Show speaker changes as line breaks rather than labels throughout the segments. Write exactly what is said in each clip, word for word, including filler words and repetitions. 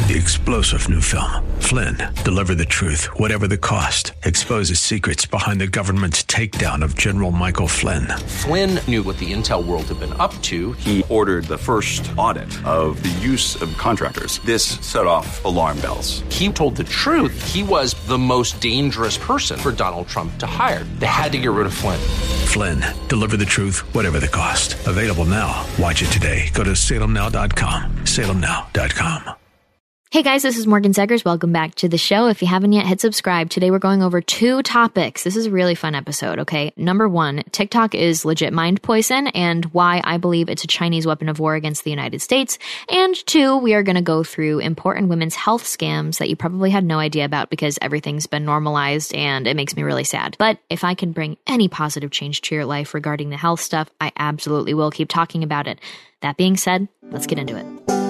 the explosive new film, Flynn, Deliver the Truth, Whatever the Cost, exposes secrets behind the government's takedown of General Michael Flynn.
Flynn knew what the intel world had been up to.
He ordered the first audit of the use of contractors. This set off alarm bells.
He told the truth. He was the most dangerous person for Donald Trump to hire. They had to get rid of Flynn.
Flynn, Deliver the Truth, Whatever the Cost. Available now. Watch it today. Go to salem now dot com. salem now dot com.
Hey guys, this is Morgan Zegers. Welcome back to the show. If you haven't yet, hit subscribe. Today we're going over two topics. This is a really fun episode, okay? Number one, TikTok is legit mind poison and why I believe it's a Chinese weapon of war against the United States. And two, we are going to go through important women's health scams that you probably had no idea about because everything's been normalized and it makes me really sad. But if I can bring any positive change to your life regarding the health stuff, I absolutely will keep talking about it. That being said, let's get into it.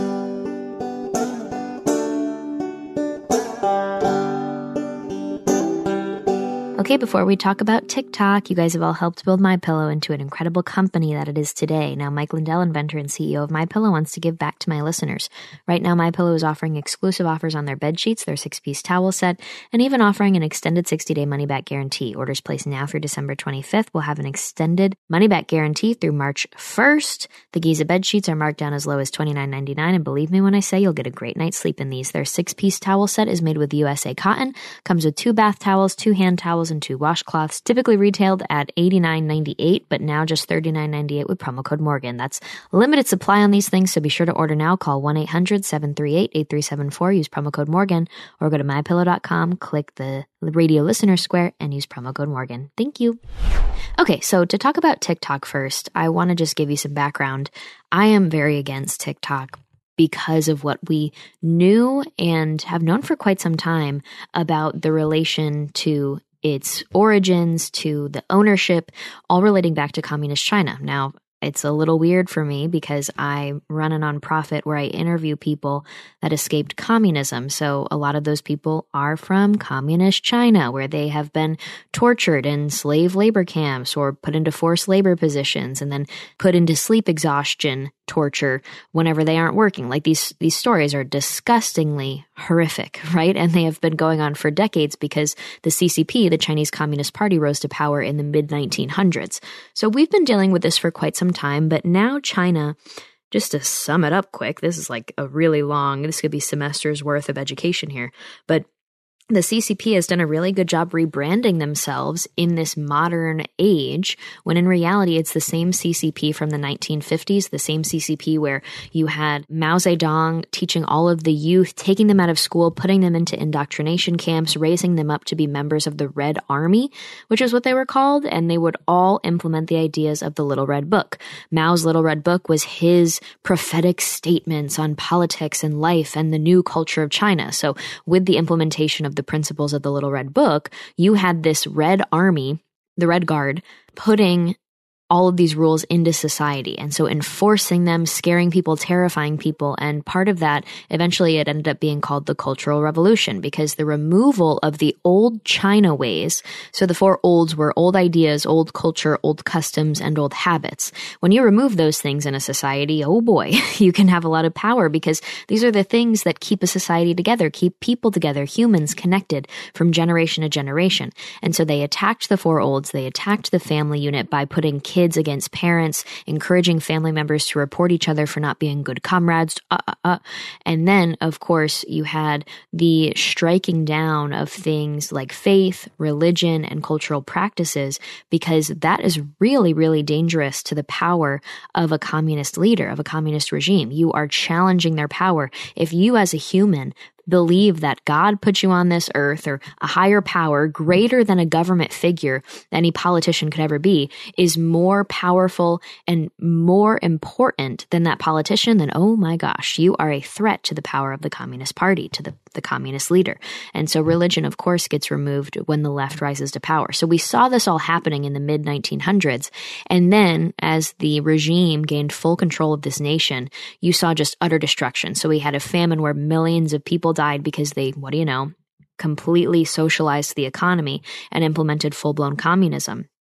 Okay, before we talk about TikTok, you guys have all helped build MyPillow into an incredible company that it is today. Now, Mike Lindell, inventor and C E O of MyPillow, wants to give back to my listeners. Right now, MyPillow is offering exclusive offers on their bed sheets, their six-piece towel set, and even offering an extended sixty-day money-back guarantee. Orders placed now through December twenty-fifth will have an extended money-back guarantee through March first. The Giza bed sheets are marked down as low as twenty-nine ninety-nine, and believe me when I say you'll get a great night's sleep in these. Their six-piece towel set is made with U S A cotton, comes with two bath towels, two hand towels, and two washcloths, typically retailed at eighty-nine ninety-eight, but now just thirty-nine ninety-eight with promo code Morgan. That's limited supply on these things, so be sure to order now. Call one eight hundred seven three eight eight three seven four, use promo code Morgan, or go to my pillow dot com, click the radio listener square, and use promo code Morgan. Thank you. Okay, so to talk about TikTok first, I want to just give you some background. I am very against TikTok because of what we knew and have known for quite some time about the relation to its origins, to the ownership, all relating back to communist China. Now, it's a little weird for me because I run a nonprofit where I interview people that escaped communism. So a lot of those people are from communist China, where they have been tortured in slave labor camps or put into forced labor positions and then put into sleep exhaustion torture whenever they aren't working. Like these these stories are disgustingly horrific, right? And they have been going on for decades because the C C P, the Chinese Communist Party, rose to power in the mid nineteen hundreds. So we've been dealing with this for quite some time, but now China, just to sum it up quick, this is like a really long, this could be semesters worth of education here, but the C C P has done a really good job rebranding themselves in this modern age, when in reality it's the same C C P from the nineteen fifties, the same C C P where you had Mao Zedong teaching all of the youth, taking them out of school, putting them into indoctrination camps, raising them up to be members of the Red Army, which is what they were called, and they would all implement the ideas of the Little Red Book. Mao's Little Red Book was his prophetic statements on politics and life and the new culture of China. So with the implementation of the principles of the Little Red Book, you had this Red Army, the Red Guard, putting all of these rules into society. And so enforcing them, scaring people, terrifying people. And part of that, eventually it ended up being called the Cultural Revolution, because the removal of the old China ways, so the four olds were old ideas, old culture, old customs, and old habits. When you remove those things in a society, oh boy, you can have a lot of power, because these are the things that keep a society together, keep people together, humans connected from generation to generation. And so they attacked the four olds, they attacked the family unit by putting kids kids against parents, encouraging family members to report each other for not being good comrades. Uh, uh, uh. And then, of course, you had the striking down of things like faith, religion, and cultural practices, because that is really, really dangerous to the power of a communist leader, of a communist regime. You are challenging their power. If you as a human believe that God put you on this earth, or a higher power greater than a government figure any politician could ever be is more powerful and more important than that politician, then oh my gosh, you are a threat to the power of the Communist Party, to the, the communist leader. And so religion, of course, gets removed when the left rises to power. So we saw this all happening in the mid nineteen hundreds. And then as the regime gained full control of this nation, you saw just utter destruction. So we had a famine where millions of people died because they, what do you know, completely socialized the economy and implemented full-blown communism.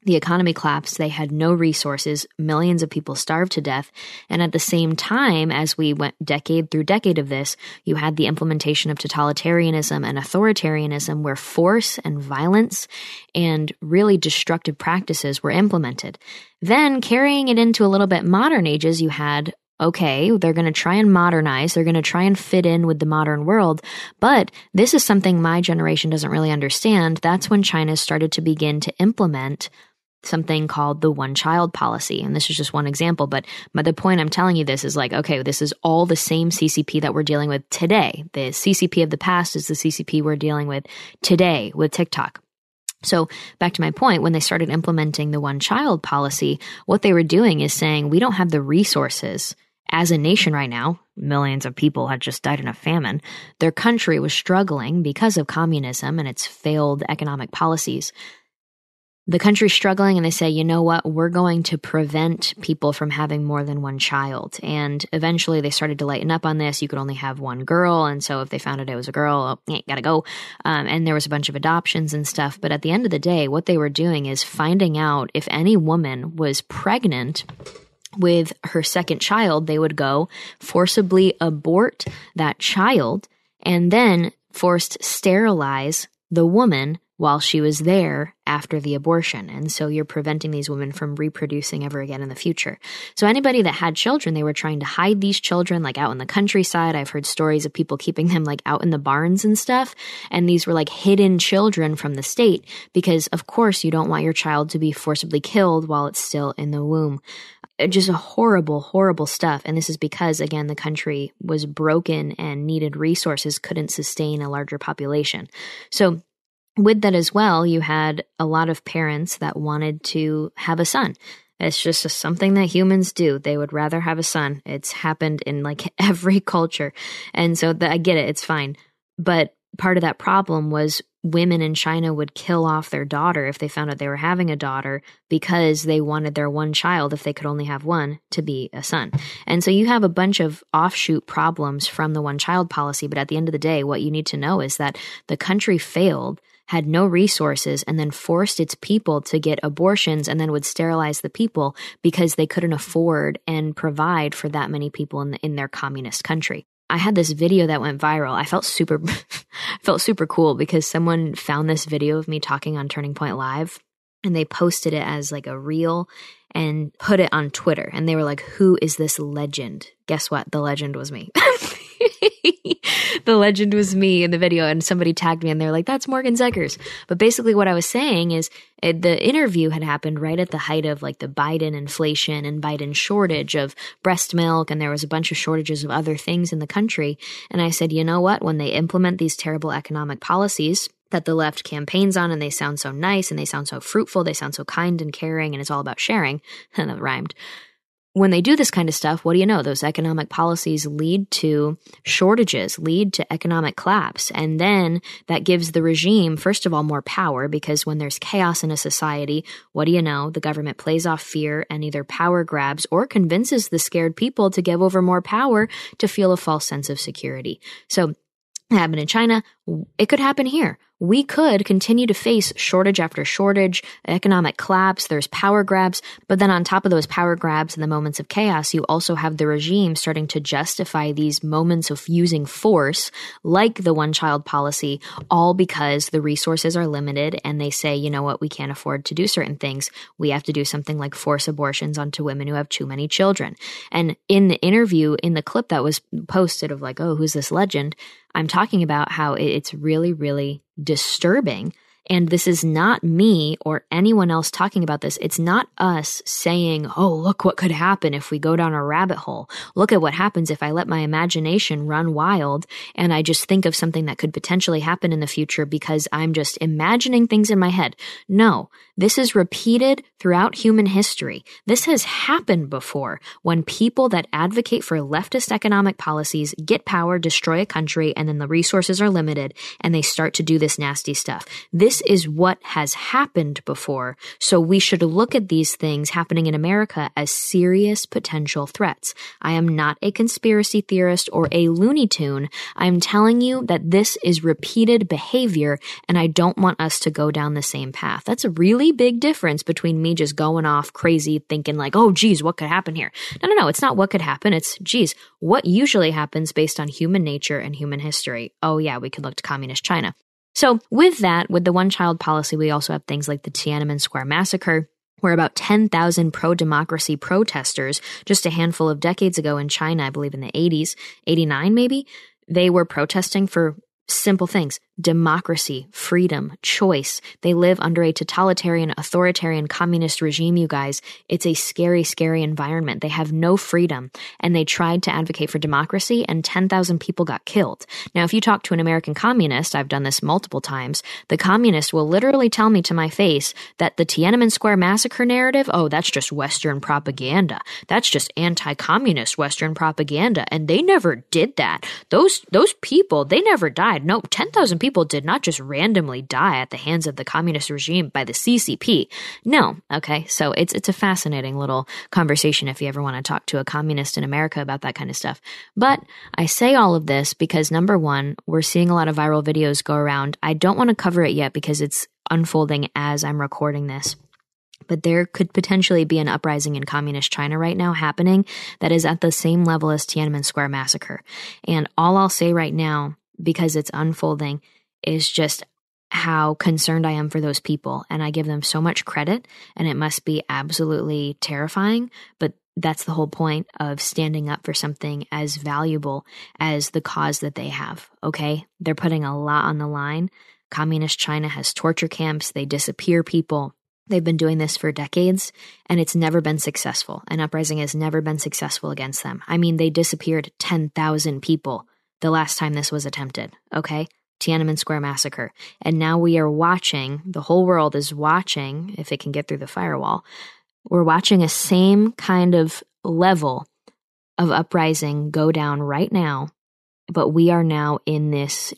The economy collapsed. They had no resources. Millions of people starved to death. And at the same time, as we went decade through decade of this, you had the implementation of totalitarianism and authoritarianism where force and violence and really destructive practices were implemented. Then carrying it into a little bit modern ages, you had okay, they're going to try and modernize. They're going to try and fit in with the modern world. But this is something my generation doesn't really understand. That's when China started to begin to implement something called the one-child policy. And this is just one example. But, but the point I'm telling you this is like, okay, this is all the same C C P that we're dealing with today. The C C P of the past is the C C P we're dealing with today with TikTok. So back to my point, when they started implementing the one-child policy, what they were doing is saying, we don't have the resources as a nation right now. Millions of people had just died in a famine. Their country was struggling because of communism and its failed economic policies. The country's struggling and they say, you know what, we're going to prevent people from having more than one child. And eventually they started to lighten up on this. You could only have one girl. And so if they found out it was a girl, oh, eh, gotta go. Um, and there was a bunch of adoptions and stuff. But at the end of the day, what they were doing is finding out if any woman was pregnant with her second child, they would go forcibly abort that child and then forced sterilize the woman while she was there after the abortion. And so you're preventing these women from reproducing ever again in the future. So anybody that had children, they were trying to hide these children like out in the countryside. I've heard stories of people keeping them like out in the barns and stuff. And these were like hidden children from the state because of course you don't want your child to be forcibly killed while it's still in the womb. Just a horrible, horrible stuff. And this is because, again, the country was broken and needed resources, couldn't sustain a larger population. So with that as well, you had a lot of parents that wanted to have a son. It's just a, something that humans do. They would rather have a son. It's happened in like every culture. And so the, I get it. It's fine. But part of that problem was women in China would kill off their daughter if they found out they were having a daughter because they wanted their one child, if they could only have one, to be a son. And so you have a bunch of offshoot problems from the one-child policy. But at the end of the day, what you need to know is that the country failed, had no resources, and then forced its people to get abortions and then would sterilize the people because they couldn't afford and provide for that many people in, the, in their communist country. I had this video that went viral. I felt super, felt super cool because someone found this video of me talking on Turning Point Live and they posted it as like a reel and put it on Twitter. And they were like, who is this legend? Guess what? The legend was me. The legend was me in the video, and somebody tagged me and they're like, that's Morgan Zegers. But basically what I was saying is it, the interview had happened right at the height of like the Biden inflation and Biden shortage of breast milk. And there was a bunch of shortages of other things in the country. And I said, you know what? When they implement these terrible economic policies that the left campaigns on, and they sound so nice and they sound so fruitful, they sound so kind and caring, and it's all about sharing, and that rhymed. When they do this kind of stuff, what do you know? Those economic policies lead to shortages, lead to economic collapse. And then that gives the regime, first of all, more power, because when there's chaos in a society, what do you know? The government plays off fear and either power grabs or convinces the scared people to give over more power to feel a false sense of security. So it happened in China. It could happen here. We could continue to face shortage after shortage, economic collapse, there's power grabs, but then on top of those power grabs and the moments of chaos, you also have the regime starting to justify these moments of using force, like the one-child policy, all because the resources are limited and they say, you know what, we can't afford to do certain things. We have to do something like force abortions onto women who have too many children. And in the interview, in the clip that was posted of like, oh, who's this legend? I'm talking about how it's really, really disturbing. And this is not me or anyone else talking about this. It's not us saying, oh, look what could happen if we go down a rabbit hole. Look at what happens if I let my imagination run wild and I just think of something that could potentially happen in the future because I'm just imagining things in my head. No, this is repeated throughout human history. This has happened before when people that advocate for leftist economic policies get power, destroy a country, and then the resources are limited and they start to do this nasty stuff. This This is what has happened before, so we should look at these things happening in America as serious potential threats. I am not a conspiracy theorist or a Looney Tune. I'm telling you that this is repeated behavior, and I don't want us to go down the same path. That's a really big difference between me just going off crazy thinking like, oh, geez, what could happen here? No, no, no, it's not what could happen. It's, geez, what usually happens based on human nature and human history. Oh, yeah, we could look to communist China. So with that, with the one-child policy, we also have things like the Tiananmen Square massacre, where about ten thousand pro-democracy protesters, just a handful of decades ago in China, I believe in the eighties, eighty-nine maybe, they were protesting for simple things: democracy, freedom, choice. They live under a totalitarian, authoritarian, communist regime, you guys. It's a scary, scary environment. They have no freedom, and they tried to advocate for democracy, and ten thousand people got killed. Now, if you talk to an American communist, I've done this multiple times, the communist will literally tell me to my face that the Tiananmen Square massacre narrative, oh, that's just Western propaganda. That's just anti-communist Western propaganda, and they never did that. Those, those people, they never died. No, ten thousand people did not just randomly die at the hands of the communist regime by the C C P. No, okay, so it's it's a fascinating little conversation if you ever want to talk to a communist in America about that kind of stuff. But I say all of this because, number one, we're seeing a lot of viral videos go around. I don't want to cover it yet because it's unfolding as I'm recording this. But there could potentially be an uprising in communist China right now happening that is at the same level as Tiananmen Square massacre. And all I'll say right now, because it's unfolding, is just how concerned I am for those people. And I give them so much credit, and it must be absolutely terrifying. But that's the whole point of standing up for something as valuable as the cause that they have, okay? They're putting a lot on the line. Communist China has torture camps. They disappear people. They've been doing this for decades, and it's never been successful. An uprising has never been successful against them. I mean, they disappeared ten thousand people the last time this was attempted, okay? Tiananmen Square massacre. And now we are watching, the whole world is watching, if it can get through the firewall, we're watching a same kind of level of uprising go down right now, but we are now in this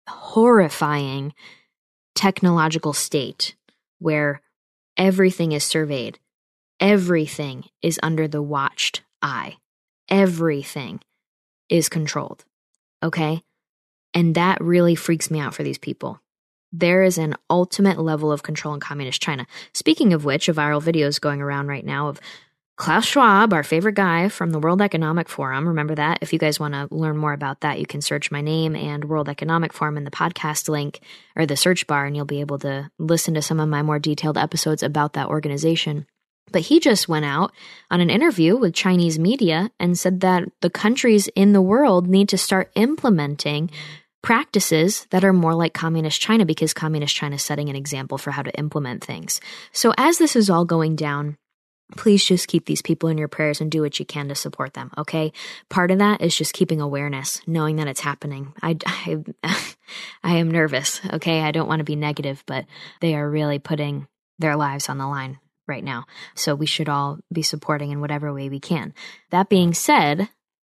horrifying technological state where everything is surveyed. Everything is under the watched eye. Everything is controlled. Okay? And that really freaks me out for these people. There is an ultimate level of control in communist China. Speaking of which, a viral video is going around right now of Klaus Schwab, our favorite guy from the World Economic Forum. Remember that? If you guys want to learn more about that, you can search my name and World Economic Forum in the podcast link or the search bar, and you'll be able to listen to some of my more detailed episodes about that organization. But he just went out on an interview with Chinese media and said that the countries in the world need to start implementing practices that are more like communist China because communist China is setting an example for how to implement things. So as this is all going down, please just keep these people in your prayers and do what you can to support them, okay? Part of that is just keeping awareness, knowing that it's happening. I, I, I am nervous, okay? I don't want to be negative, but they are really putting their lives on the line right now. So we should all be supporting in whatever way we can. That being said,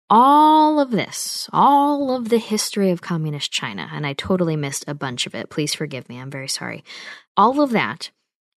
all of this, all of the history of communist China, and I totally missed a bunch of it. Please forgive me. I'm very sorry. All of that,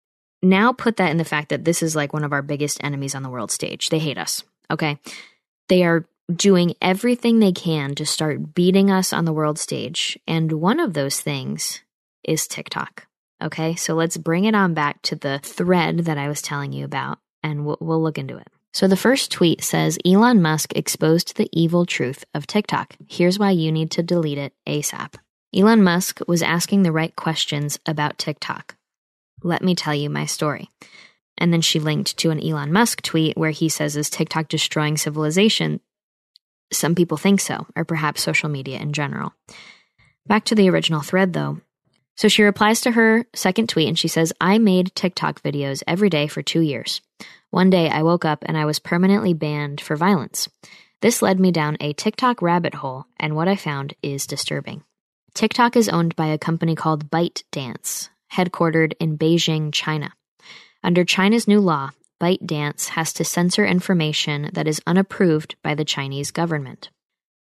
now put that in the fact that this is like one of our biggest enemies on the world stage. They hate us, okay? They are doing everything they can to start beating us on the world stage. And one of those things is TikTok. Okay, so let's bring it on back to the thread that I was telling you about, and we'll, we'll look into it. So the first tweet says, Elon Musk exposed the evil truth of TikTok. Here's why you need to delete it ASAP. Elon Musk was asking the right questions about TikTok. Let me tell you my story. And then she linked to an Elon Musk tweet where he says, is TikTok destroying civilization? Some people think so, or perhaps social media in general. Back to the original thread, though. So she replies to her second tweet and she says, I made TikTok videos every day for two years. One day I woke up and I was permanently banned for violence. This led me down a TikTok rabbit hole, and what I found is disturbing. TikTok is owned by a company called ByteDance, headquartered in Beijing, China. Under China's new law, ByteDance has to censor information that is unapproved by the Chinese government.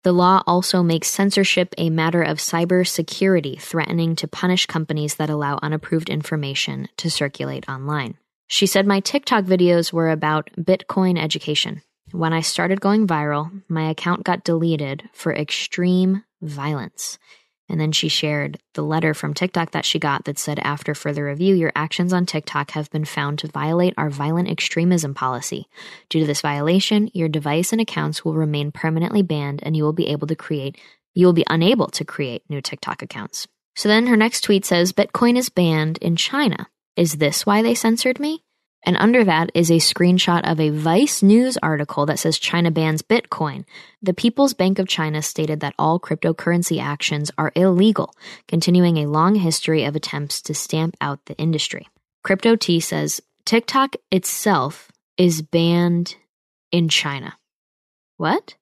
The law also makes censorship a matter of cybersecurity, threatening to punish companies that allow unapproved information to circulate online. She said my TikTok videos were about Bitcoin education. When I started going viral, my account got deleted for extreme violence. And then she shared the letter from TikTok that she got that said, after further review, your actions on TikTok have been found to violate our violent extremism policy. Due to this violation, your device and accounts will remain permanently banned, and you will be able to create, you will be unable to create new TikTok accounts. So then her next tweet says, Bitcoin is banned in China. Is this why they censored me? And under that is a screenshot of a Vice News article that says China bans Bitcoin. The People's Bank of China stated that all cryptocurrency actions are illegal, continuing a long history of attempts to stamp out the industry. Crypto T says TikTok itself is banned in China. What?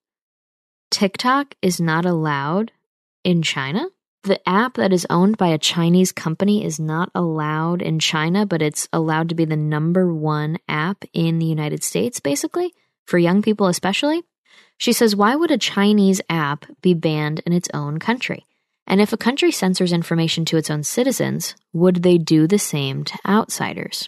TikTok is not allowed in China? The app that is owned by a Chinese company is not allowed in China, but it's allowed to be the number one app in the United States, basically, for young people especially. She says, why would a Chinese app be banned in its own country? And if a country censors information to its own citizens, would they do the same to outsiders?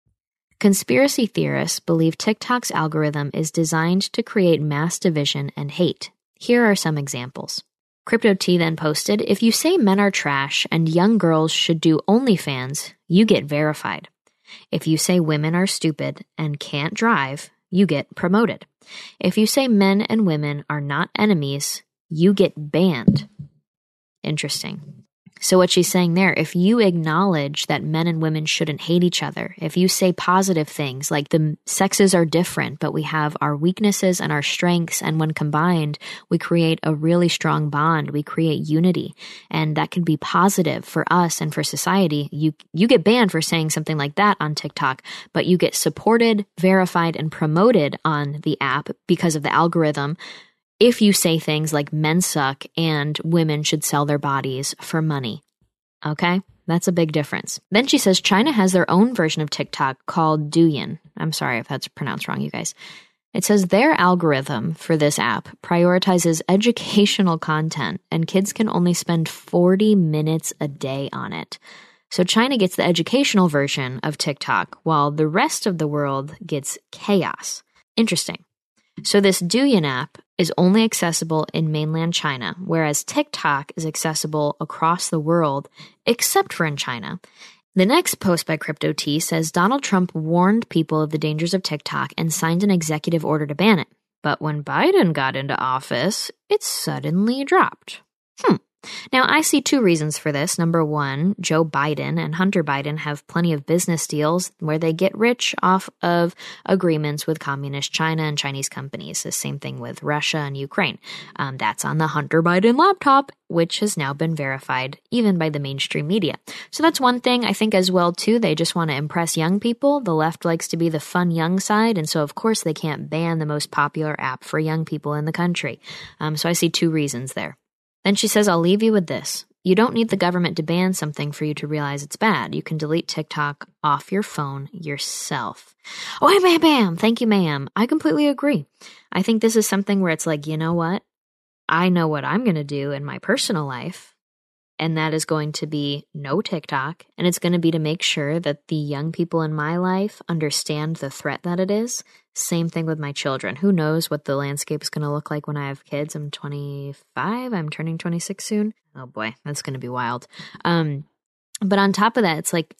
Conspiracy theorists believe TikTok's algorithm is designed to create mass division and hate. Here are some examples. Crypto T then posted, if you say men are trash and young girls should do OnlyFans, you get verified. If you say women are stupid and can't drive, you get promoted. If you say men and women are not enemies, you get banned. Interesting. So what she's saying there, if you acknowledge that men and women shouldn't hate each other, if you say positive things like the sexes are different, but we have our weaknesses and our strengths, and when combined, we create a really strong bond, we create unity, and that can be positive for us and for society, you you get banned for saying something like that on TikTok, but you get supported, verified, and promoted on the app because of the algorithm if you say things like men suck and women should sell their bodies for money. Okay? That's a big difference. Then she says China has their own version of TikTok called Douyin. I'm sorry if that's pronounced wrong, you guys. It says their algorithm for this app prioritizes educational content, and kids can only spend forty minutes a day on it. So China gets the educational version of TikTok, while the rest of the world gets chaos. Interesting. So this Douyin app is only accessible in mainland China, whereas TikTok is accessible across the world, except for in China. The next post by Crypto T says Donald Trump warned people of the dangers of TikTok and signed an executive order to ban it. But when Biden got into office, it suddenly dropped. Hmm. Now, I see two reasons for this. Number one, Joe Biden and Hunter Biden have plenty of business deals where they get rich off of agreements with communist China and Chinese companies. The same thing with Russia and Ukraine. Um, that's on the Hunter Biden laptop, which has now been verified even by the mainstream media. So that's one thing I think as well, too. They just want to impress young people. The left likes to be the fun young side, and so of course they can't ban the most popular app for young people in the country. Um, so I see two reasons there. Then she says, I'll leave you with this. You don't need the government to ban something for you to realize it's bad. You can delete TikTok off your phone yourself. Oh, hey, bam, bam. Thank you, ma'am. I completely agree. I think this is something where it's like, you know what? I know what I'm going to do in my personal life, and that is going to be no TikTok, and it's going to be to make sure that the young people in my life understand the threat that it is. Same thing with my children. Who knows what the landscape is going to look like when I have kids? I'm twenty-five. I'm turning twenty-six soon. Oh boy, that's going to be wild. Um, but on top of that, it's like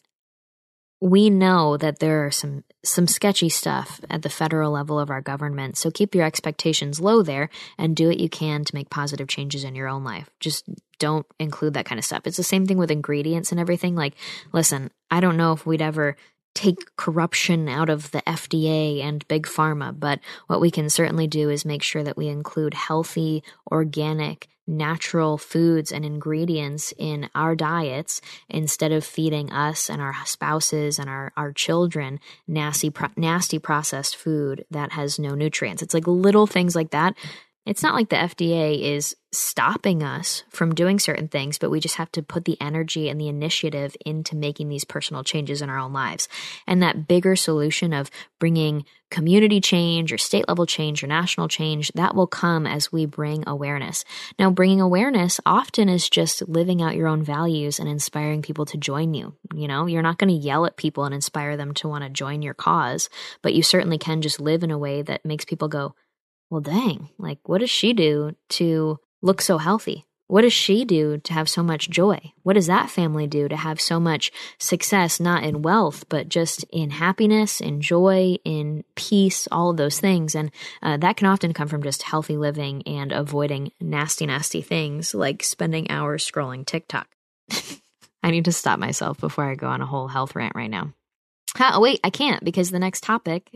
we know that there are some some sketchy stuff at the federal level of our government. So keep your expectations low there and do what you can to make positive changes in your own life. Just don't include that kind of stuff. It's the same thing with ingredients and everything. Like, listen, I don't know if we'd ever take corruption out of the F D A and Big Pharma, but what we can certainly do is make sure that we include healthy, organic, natural foods and ingredients in our diets instead of feeding us and our spouses and our, our children nasty, pro- nasty processed food that has no nutrients. It's like little things like that. It's not like the F D A is stopping us from doing certain things, but we just have to put the energy and the initiative into making these personal changes in our own lives. And that bigger solution of bringing community change or state level change or national change, that will come as we bring awareness. Now, bringing awareness often is just living out your own values and inspiring people to join you. You know, you're not going to yell at people and inspire them to want to join your cause, but you certainly can just live in a way that makes people go, well, dang, like, what does she do to look so healthy? What does she do to have so much joy? What does that family do to have so much success, not in wealth, but just in happiness, in joy, in peace, all of those things? And uh, that can often come from just healthy living and avoiding nasty, nasty things like spending hours scrolling TikTok. I need to stop myself before I go on a whole health rant right now. Oh, wait, I can't, because the next topic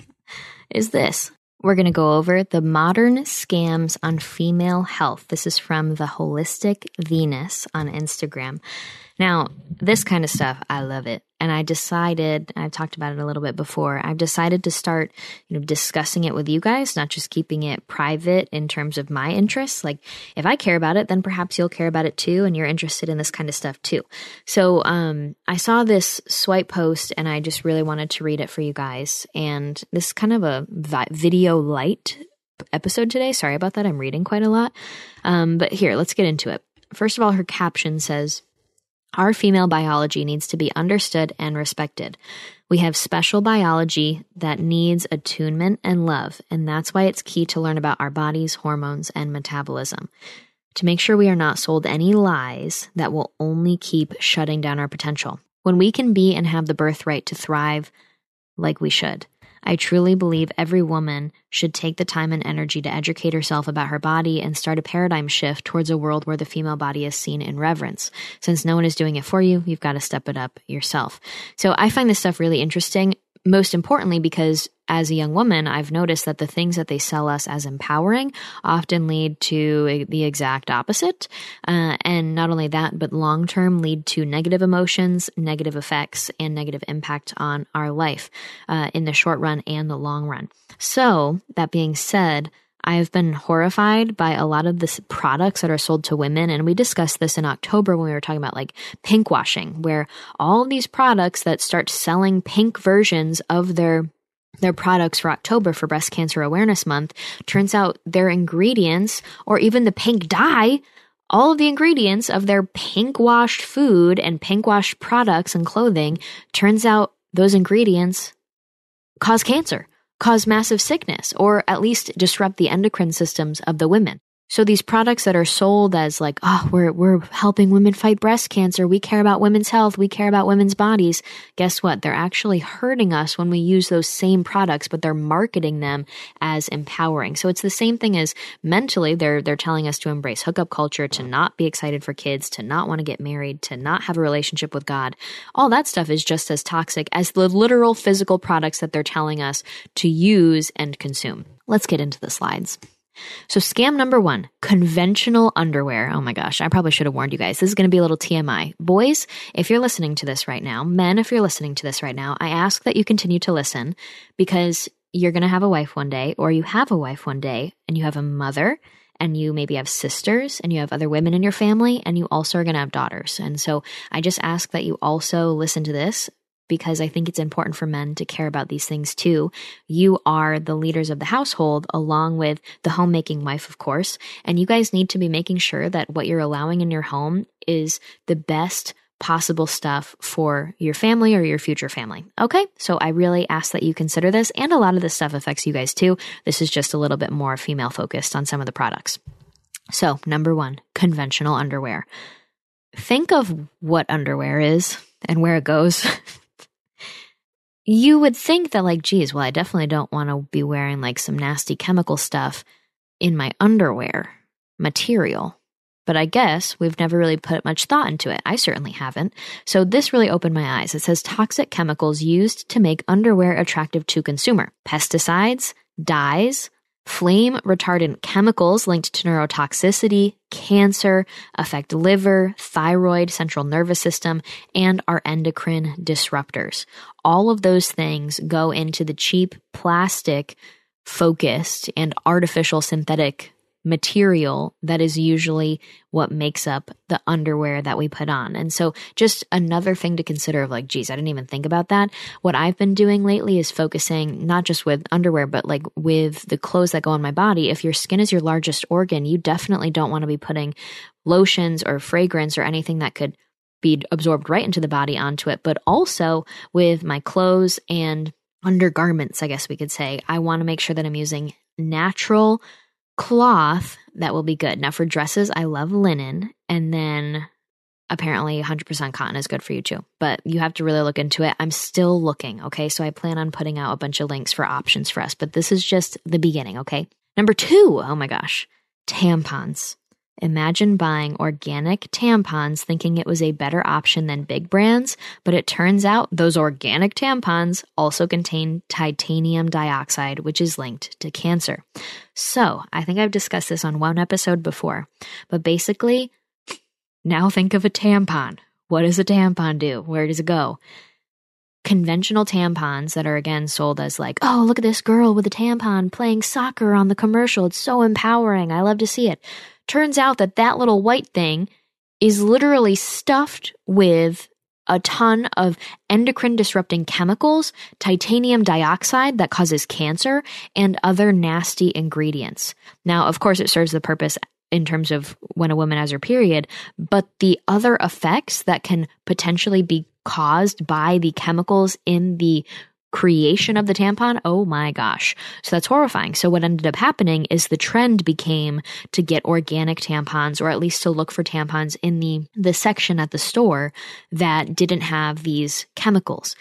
is this. We're going to go over the modern scams on female health. This is from the Holistic Venus on Instagram. Now, this kind of stuff, I love it. And I decided, I've talked about it a little bit before, I've decided to start, you know, discussing it with you guys, not just keeping it private in terms of my interests. Like, if I care about it, then perhaps you'll care about it too, and you're interested in this kind of stuff too. So um, I saw this swipe post, and I just really wanted to read it for you guys. And this is kind of a vi- video light episode today. Sorry about that. I'm reading quite a lot. Um, but here, let's get into it. First of all, her caption says, "Our female biology needs to be understood and respected. We have special biology that needs attunement and love, and that's why it's key to learn about our bodies, hormones, and metabolism. To make sure we are not sold any lies that will only keep shutting down our potential. When we can be and have the birthright to thrive like we should. I truly believe every woman should take the time and energy to educate herself about her body and start a paradigm shift towards a world where the female body is seen in reverence. Since no one is doing it for you, you've got to step it up yourself." So I find this stuff really interesting, most importantly because as a young woman, I've noticed that the things that they sell us as empowering often lead to the exact opposite. Uh, and not only that, but long-term lead to negative emotions, negative effects, and negative impact on our life uh, in the short run and the long run. So that being said, I've been horrified by a lot of the products that are sold to women. And we discussed this in October when we were talking about like pink washing, where all of these products that start selling pink versions of their their products for October for Breast Cancer Awareness Month, turns out their ingredients, or even the pink dye, all of the ingredients of their pink washed food and pink washed products and clothing, turns out those ingredients cause cancer, cause massive sickness, or at least disrupt the endocrine systems of the women. So these products that are sold as like, oh, we're we're helping women fight breast cancer, we care about women's health, we care about women's bodies, guess what? They're actually hurting us when we use those same products, but they're marketing them as empowering. So it's the same thing as mentally, they're they're telling us to embrace hookup culture, to not be excited for kids, to not want to get married, to not have a relationship with God. All that stuff is just as toxic as the literal physical products that they're telling us to use and consume. Let's get into the slides. So scam number one, conventional underwear. Oh my gosh, I probably should have warned you guys. This is going to be a little T M I. Boys, if you're listening to this right now, men, if you're listening to this right now, I ask that you continue to listen because you're going to have a wife one day, or you have a wife one day, and you have a mother, and you maybe have sisters, and you have other women in your family, and you also are going to have daughters. And so I just ask that you also listen to this, because I think it's important for men to care about these things too. You are the leaders of the household, along with the homemaking wife, of course, and you guys need to be making sure that what you're allowing in your home is the best possible stuff for your family or your future family. Okay, so I really ask that you consider this, and a lot of this stuff affects you guys too. This is just a little bit more female focused on some of the products. So number one, conventional underwear. Think of what underwear is and where it goes. You would think that like, geez, well, I definitely don't want to be wearing like some nasty chemical stuff in my underwear material. But I guess we've never really put much thought into it. I certainly haven't. So this really opened my eyes. It says toxic chemicals used to make underwear attractive to consumer. Pesticides, dyes, flame retardant chemicals linked to neurotoxicity, cancer, affect liver, thyroid, central nervous system, and are endocrine disruptors. All of those things go into the cheap plastic focused and artificial synthetic material that is usually what makes up the underwear that we put on. And so just another thing to consider of like, geez, I didn't even think about that. What I've been doing lately is focusing not just with underwear, but like with the clothes that go on my body. If your skin is your largest organ, you definitely don't want to be putting lotions or fragrance or anything that could be absorbed right into the body onto it. But also with my clothes and undergarments, I guess we could say, I want to make sure that I'm using natural cloth that will be good. Now for dresses, I love linen, and then apparently one hundred percent cotton is good for you too, but you have to really look into it. I'm still looking, okay? So I plan on putting out a bunch of links for options for us, but this is just the beginning, okay? Number two, oh my gosh, tampons. Imagine buying organic tampons thinking it was a better option than big brands, but it turns out those organic tampons also contain titanium dioxide, which is linked to cancer. So I think I've discussed this on one episode before, but basically, now think of a tampon. What does a tampon do? Where does it go? Conventional tampons that are again sold as like, oh, look at this girl with a tampon playing soccer on the commercial. It's so empowering. I love to see it. Turns out that that little white thing is literally stuffed with a ton of endocrine disrupting chemicals, titanium dioxide that causes cancer, and other nasty ingredients. Now, of course, it serves the purpose in terms of when a woman has her period, but the other effects that can potentially be caused by the chemicals in the creation of the tampon, oh my gosh. So that's horrifying. So what ended up happening is the trend became to get organic tampons, or at least to look for tampons in the, the section at the store that didn't have these chemicals.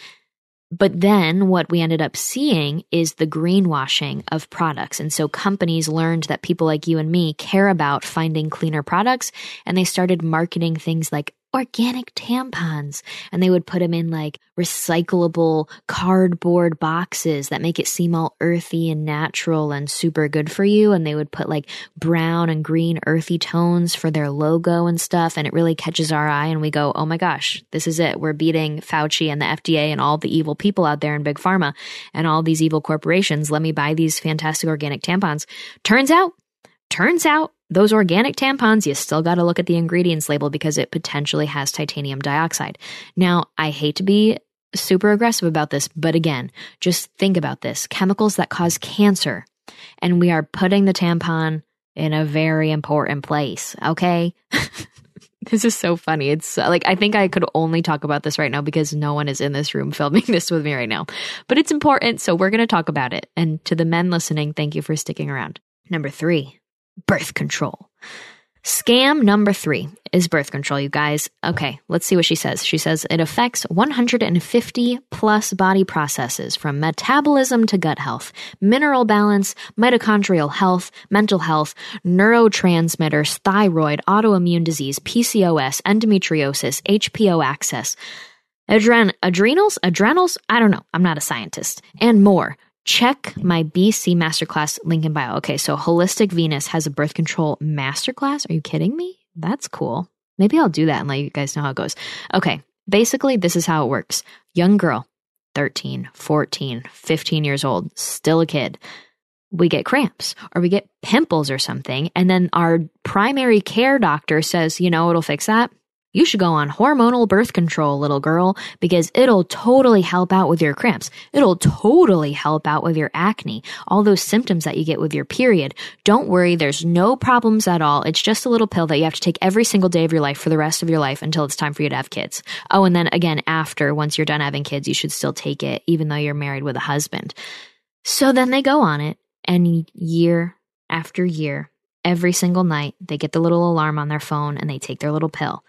But then what we ended up seeing is the greenwashing of products. And so companies learned that people like you and me care about finding cleaner products, and they started marketing things like organic tampons, and they would put them in like recyclable cardboard boxes that make it seem all earthy and natural and super good for you. And they would put like brown and green earthy tones for their logo and stuff. And it really catches our eye, and we go, oh my gosh, this is it. We're beating Fauci and the F D A and all the evil people out there in big pharma and all these evil corporations. Let me buy these fantastic organic tampons. Turns out, turns out, those organic tampons, you still got to look at the ingredients label because it potentially has titanium dioxide. Now, I hate to be super aggressive about this, but again, just think about this. Chemicals that cause cancer, and we are putting the tampon in a very important place, okay? This is so funny. It's like, I think I could only talk about this right now because no one is in this room filming this with me right now. But it's important, so we're going to talk about it. And to the men listening, thank you for sticking around. Number three. Birth control. Scam number three is birth control, you guys. Okay, let's see what she says. She says it affects one hundred fifty plus body processes from metabolism to gut health, mineral balance, mitochondrial health, mental health, neurotransmitters, thyroid, autoimmune disease, P C O S, endometriosis, H P O axis, adren- adrenals, adrenals, I don't know. I'm not a scientist, and more. Check my B C Masterclass link in bio. Okay, so Holistic Venus has a birth control masterclass. Are you kidding me? That's cool. Maybe I'll do that and let you guys know how it goes. Okay, basically this is how it works. Young girl, thirteen, fourteen, fifteen years old, still a kid. We get cramps or we get pimples or something, and then our primary care doctor says, you know, it'll fix that. You should go on hormonal birth control, little girl, because it'll totally help out with your cramps. It'll totally help out with your acne, all those symptoms that you get with your period. Don't worry, there's no problems at all. It's just a little pill that you have to take every single day of your life for the rest of your life until it's time for you to have kids. Oh, and then again, after, once you're done having kids, you should still take it, even though you're married with a husband. So then they go on it, and year after year, every single night, they get the little alarm on their phone and they take their little pill.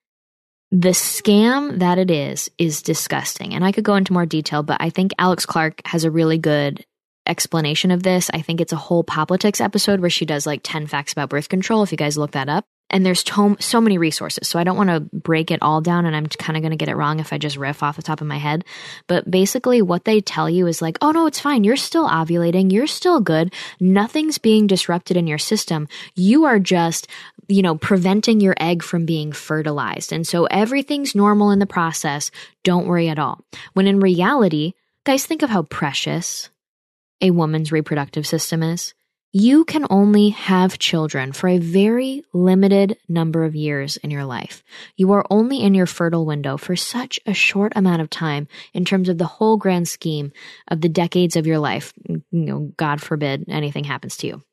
The scam that it is, is disgusting. And I could go into more detail, but I think Alex Clark has a really good explanation of this. I think it's a whole Politics episode where she does like ten facts about birth control, if you guys look that up. And there's to- so many resources, so I don't want to break it all down, and I'm kind of going to get it wrong if I just riff off the top of my head. But basically what they tell you is like, oh no, it's fine. You're still ovulating. You're still good. Nothing's being disrupted in your system. You are just, you know, preventing your egg from being fertilized. And so everything's normal in the process. Don't worry at all. When in reality, guys, think of how precious a woman's reproductive system is? You can only have children for a very limited number of years in your life. You are only in your fertile window for such a short amount of time in terms of the whole grand scheme of the decades of your life. You know, God forbid anything happens to you.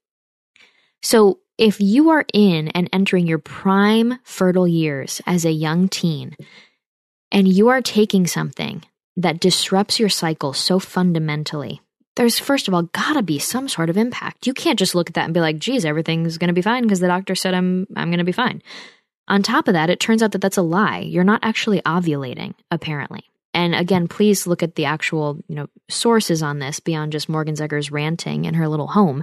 So if you are in and entering your prime fertile years as a young teen, and you are taking something that disrupts your cycle so fundamentally, there's, first of all, gotta be some sort of impact. You can't just look at that and be like, geez, everything's going to be fine because the doctor said I'm I'm going to be fine. On top of that, it turns out that that's a lie. You're not actually ovulating, apparently. And again, please look at the actual, you know, sources on this beyond just Morgan Zegger's ranting in her little home.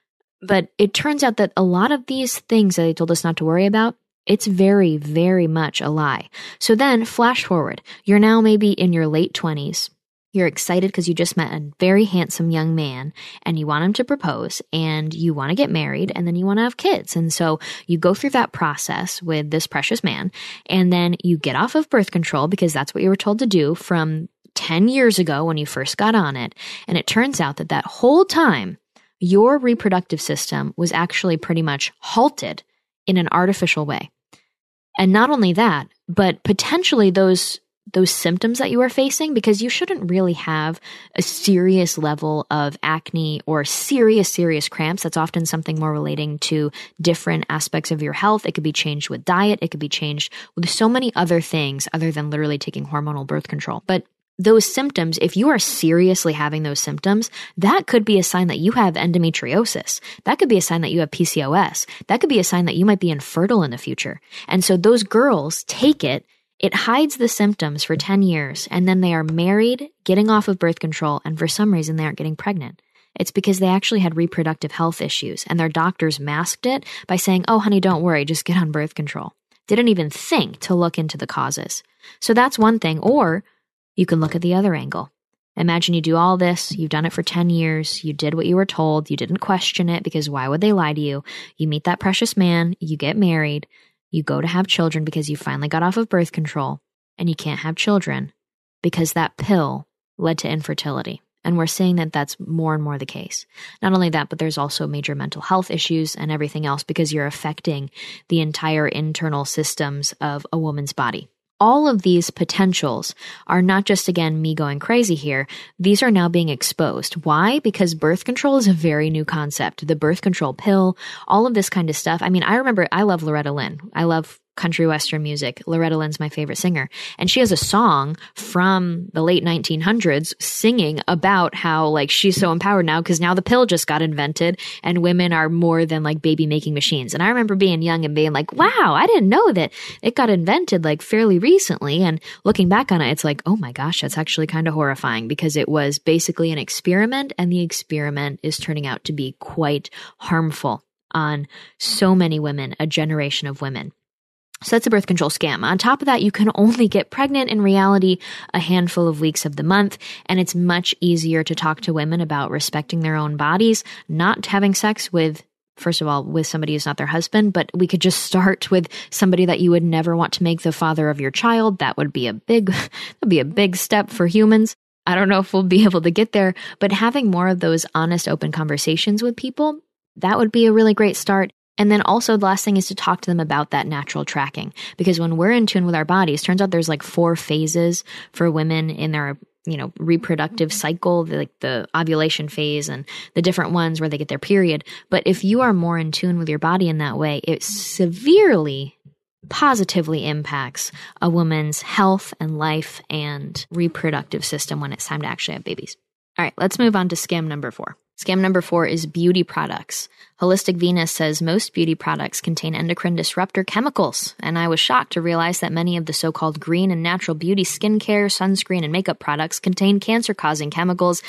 But it turns out that a lot of these things that they told us not to worry about, it's very, very much a lie. So then, flash forward. You're now maybe in your late twenties. You're excited because you just met a very handsome young man and you want him to propose and you want to get married and then you want to have kids. And so you go through that process with this precious man and then you get off of birth control because that's what you were told to do from ten years ago when you first got on it. And it turns out that that whole time, your reproductive system was actually pretty much halted in an artificial way. And not only that, but potentially those those symptoms that you are facing, because you shouldn't really have a serious level of acne or serious, serious cramps. That's often something more relating to different aspects of your health. It could be changed with diet. It could be changed with so many other things other than literally taking hormonal birth control. But those symptoms, if you are seriously having those symptoms, that could be a sign that you have endometriosis. That could be a sign that you have P C O S. That could be a sign that you might be infertile in the future. And so those girls take it. It hides the symptoms for ten years, and then they are married, getting off of birth control, and for some reason they aren't getting pregnant. It's because they actually had reproductive health issues, and their doctors masked it by saying, oh, honey, don't worry, just get on birth control. Didn't even think to look into the causes. So that's one thing. Or you can look at the other angle. Imagine you do all this, you've done it for ten years, you did what you were told, you didn't question it because why would they lie to you? You meet that precious man, you get married, you go to have children because you finally got off of birth control, and you can't have children because that pill led to infertility. And we're seeing that that's more and more the case. Not only that, but there's also major mental health issues and everything else because you're affecting the entire internal systems of a woman's body. All of these potentials are not just, again, me going crazy here. These are now being exposed. Why? Because birth control is a very new concept. The birth control pill, all of this kind of stuff. I mean, I remember, I love Loretta Lynn. I love country western music. Loretta Lynn's my favorite singer. And she has a song from the late nineteen hundreds singing about how like she's so empowered now because now the pill just got invented and women are more than like baby making machines. And I remember being young and being like, wow, I didn't know that it got invented like fairly recently. And looking back on it, it's like, oh my gosh, that's actually kind of horrifying because it was basically an experiment and the experiment is turning out to be quite harmful on so many women, a generation of women. So that's a birth control scam. On top of that, you can only get pregnant in reality a handful of weeks of the month, and it's much easier to talk to women about respecting their own bodies, not having sex with, first of all, with somebody who's not their husband, but we could just start with somebody that you would never want to make the father of your child. That would be a big, that'd be a big step for humans. I don't know if we'll be able to get there, but having more of those honest, open conversations with people, that would be a really great start. And then also the last thing is to talk to them about that natural tracking. Because when we're in tune with our bodies, turns out there's like four phases for women in their, you know, reproductive cycle, like the ovulation phase and the different ones where they get their period. But if you are more in tune with your body in that way, it severely, positively impacts a woman's health and life and reproductive system when it's time to actually have babies. All right, let's move on to scam number four. Scam number four is beauty products. Holistic Venus says most beauty products contain endocrine disruptor chemicals, and I was shocked to realize that many of the so-called green and natural beauty skincare, sunscreen, and makeup products contain cancer-causing chemicals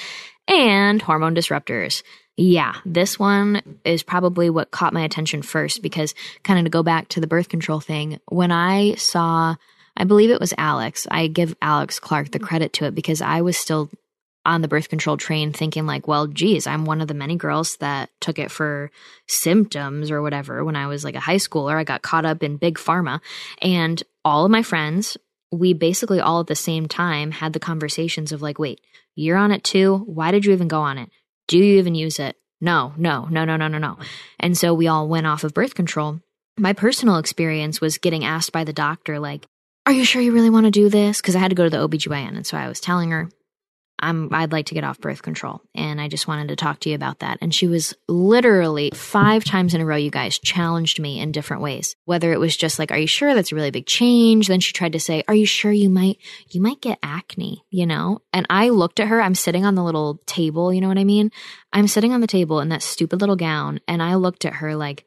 and hormone disruptors. Yeah, this one is probably what caught my attention first because kind of to go back to the birth control thing, when I saw, I believe it was Alex, I give Alex Clark the credit to it because I was still on the birth control train thinking like, well, geez, I'm one of the many girls that took it for symptoms or whatever. When I was like a high schooler, I got caught up in big pharma and all of my friends, we basically all at the same time had the conversations of like, wait, you're on it too. Why did you even go on it? Do you even use it? No, no, no, no, no, no, no. And so we all went off of birth control. My personal experience was getting asked by the doctor, like, are you sure you really want to do this? Because I had to go to the O B G Y N. And so I was telling her, I'm, I'd like to get off birth control. And I just wanted to talk to you about that. And she was literally five times in a row, you guys, challenged me in different ways. Whether it was just like, are you sure that's a really big change? Then she tried to say, are you sure you might, you might get acne, you know? And I looked at her, I'm sitting on the little table, you know what I mean? I'm sitting on the table in that stupid little gown. And I looked at her like,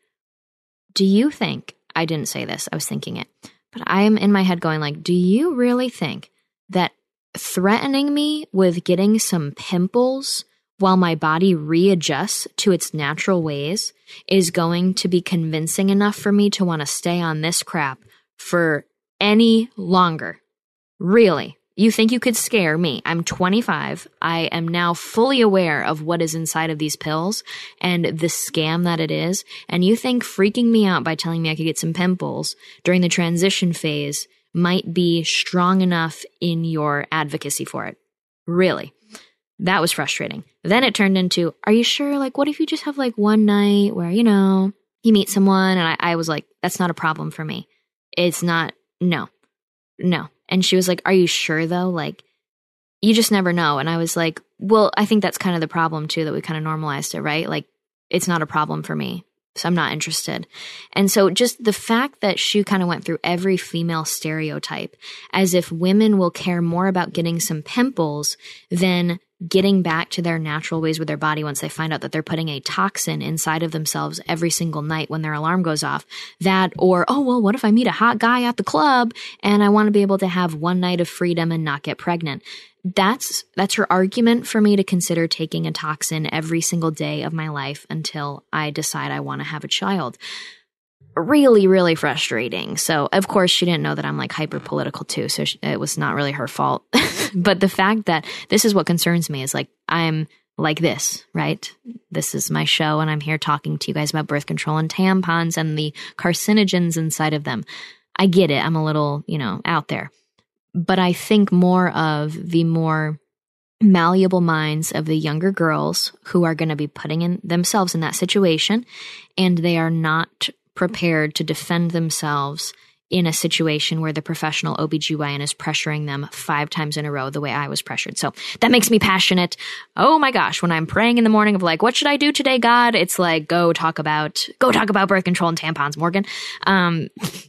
do you think, I didn't say this, I was thinking it, but I am in my head going like, do you really think that threatening me with getting some pimples while my body readjusts to its natural ways is going to be convincing enough for me to want to stay on this crap for any longer? Really? You think you could scare me? I'm twenty-five. I am now fully aware of what is inside of these pills and the scam that it is. And you think freaking me out by telling me I could get some pimples during the transition phase might be strong enough in your advocacy for it? Really? That was frustrating. Then it turned into, are you sure? Like, what if you just have like one night where, you know, you meet someone? And I, I was like, that's not a problem for me. It's not, no, no. And she was like, are you sure though? Like, you just never know. And I was like, well, I think that's kind of the problem too, that we kind of normalized it, right? Like, it's not a problem for me, so I'm not interested. And so just the fact that she kind of went through every female stereotype as if women will care more about getting some pimples than getting back to their natural ways with their body once they find out that they're putting a toxin inside of themselves every single night when their alarm goes off. That, or, oh, well, what if I meet a hot guy at the club and I want to be able to have one night of freedom and not get pregnant? That's, that's her argument for me to consider taking a toxin every single day of my life until I decide I want to have a child. Really, really frustrating. So, of course, she didn't know that I'm like hyper political too. So she, it was not really her fault. But the fact that this is what concerns me is like, I'm like this, right? This is my show and I'm here talking to you guys about birth control and tampons and the carcinogens inside of them. I get it. I'm a little, you know, out there. But I think more of the more malleable minds of the younger girls who are going to be putting in themselves in that situation, and they are not prepared to defend themselves in a situation where the professional O B G Y N is pressuring them five times in a row the way I was pressured. So that makes me passionate. Oh my gosh, when I'm praying in the morning of like, what should I do today, God? It's like, go talk about, go talk about birth control and tampons, Morgan. Um,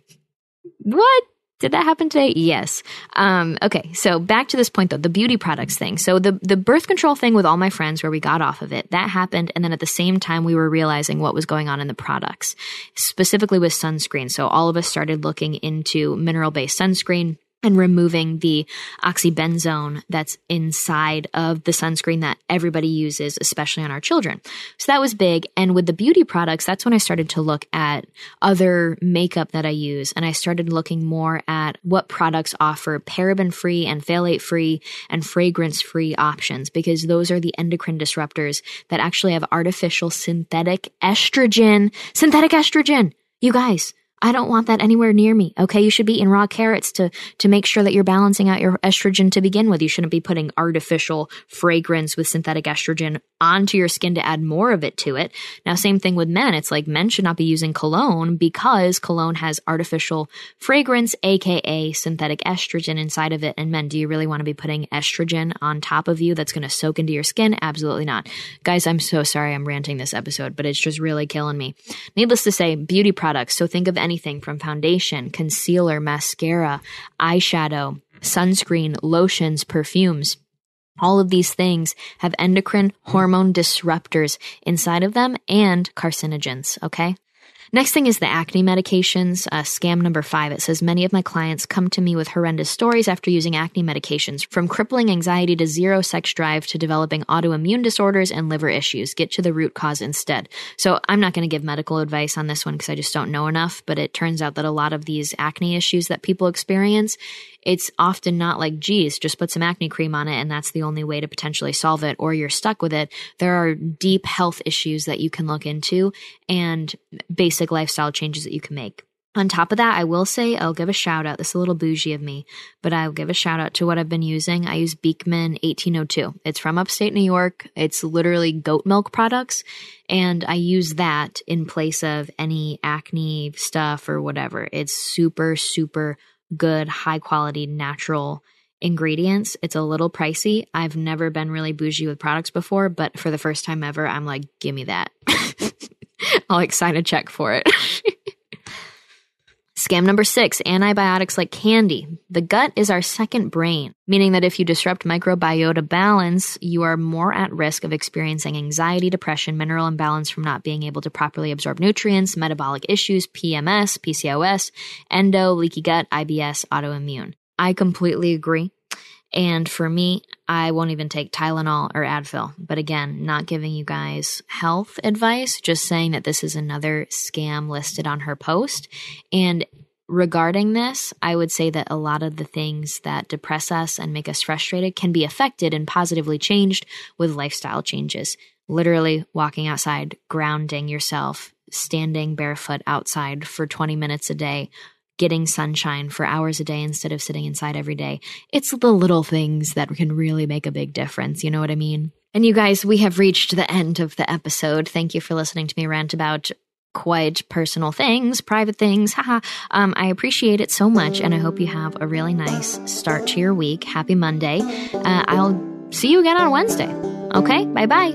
what? Did that happen today? Yes. Um, okay, so back to this point though, the beauty products thing. So the, the birth control thing with all my friends where we got off of it, that happened. And then at the same time, we were realizing what was going on in the products, specifically with sunscreen. So all of us started looking into mineral-based sunscreen and removing the oxybenzone that's inside of the sunscreen that everybody uses, especially on our children. So that was big. And with the beauty products, that's when I started to look at other makeup that I use. And I started looking more at what products offer paraben-free and phthalate-free and fragrance-free options, because those are the endocrine disruptors that actually have artificial synthetic estrogen. Synthetic estrogen! You guys, I don't want that anywhere near me. Okay. You should be eating raw carrots to, to make sure that you're balancing out your estrogen to begin with. You shouldn't be putting artificial fragrance with synthetic estrogen onto your skin to add more of it to it. Now, same thing with men. It's like men should not be using cologne because cologne has artificial fragrance, A K A synthetic estrogen inside of it. And men, do you really want to be putting estrogen on top of you that's going to soak into your skin? Absolutely not. Guys, I'm so sorry I'm ranting this episode, but it's just really killing me. Needless to say, beauty products. So think of any Anything from foundation, concealer, mascara, eyeshadow, sunscreen, lotions, perfumes. All of these things have endocrine hormone disruptors inside of them and carcinogens, okay? Next thing is the acne medications. Uh, scam number five. It says, many of my clients come to me with horrendous stories after using acne medications, from crippling anxiety to zero sex drive to developing autoimmune disorders and liver issues. Get to the root cause instead. So I'm not going to give medical advice on this one because I just don't know enough, but it turns out that a lot of these acne issues that people experience, it's often not like, geez, just put some acne cream on it and that's the only way to potentially solve it, or you're stuck with it. There are deep health issues that you can look into and basic lifestyle changes that you can make. On top of that, I will say, I'll give a shout out. This is a little bougie of me, but I'll give a shout out to what I've been using. I use Beekman eighteen oh two. It's from upstate New York. It's literally goat milk products. And I use that in place of any acne stuff or whatever. It's super, super good, high quality, natural ingredients. It's a little pricey. I've never been really bougie with products before, but for the first time ever, I'm like, give me that. I'll like sign a check for it. Scam number six, antibiotics like candy. The gut is our second brain, meaning that if you disrupt microbiota balance, you are more at risk of experiencing anxiety, depression, mineral imbalance from not being able to properly absorb nutrients, metabolic issues, P M S, P C O S, endo, leaky gut, I B S, autoimmune. I completely agree. And for me, I won't even take Tylenol or Advil. But again, not giving you guys health advice, just saying that this is another scam listed on her post. And regarding this, I would say that a lot of the things that depress us and make us frustrated can be affected and positively changed with lifestyle changes. Literally walking outside, grounding yourself, standing barefoot outside for twenty minutes a day, getting sunshine for hours a day instead of sitting inside every day. It's the little things that can really make a big difference. You know what I mean? And you guys, we have reached the end of the episode. Thank you for listening to me rant about quite personal things, private things. Haha. um, I appreciate it so much. And I hope you have a really nice start to your week. Happy Monday. Uh, I'll see you again on Wednesday. Okay. Bye-bye.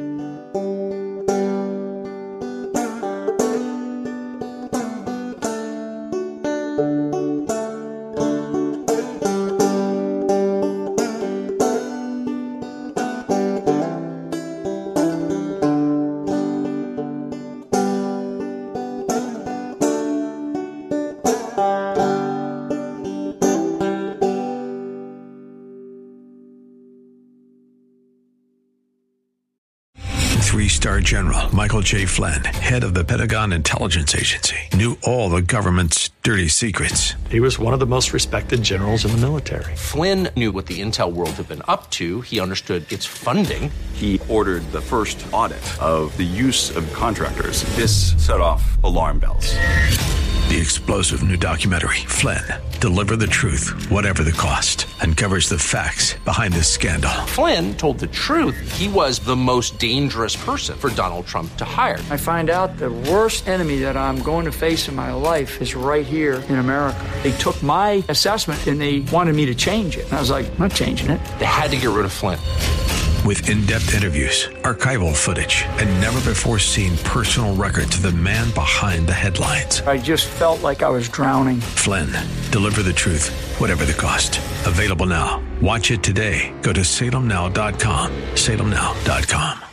Three-star General Michael J. Flynn, head of the Pentagon Intelligence Agency, knew all the government's dirty secrets.
He was one of the most respected generals in the military.
Flynn knew what the intel world had been up to. He understood its funding.
He ordered the first audit of the use of contractors. This set off alarm bells.
The explosive new documentary, Flynn, Deliver the Truth, Whatever the Cost, uncovers the facts behind this scandal.
Flynn told the truth. He was the most dangerous person for Donald Trump to hire.
I find out the worst enemy that I'm going to face in my life is right here in America. They took my assessment and they wanted me to change it. And I was like, I'm not changing it.
They had to get rid of Flynn.
With in-depth interviews, archival footage, and never-before-seen personal records of the man behind the headlines.
I just felt like I was drowning.
Flynn, Deliver the Truth, Whatever the Cost. Available now. Watch it today. Go to salem now dot com. salem now dot com.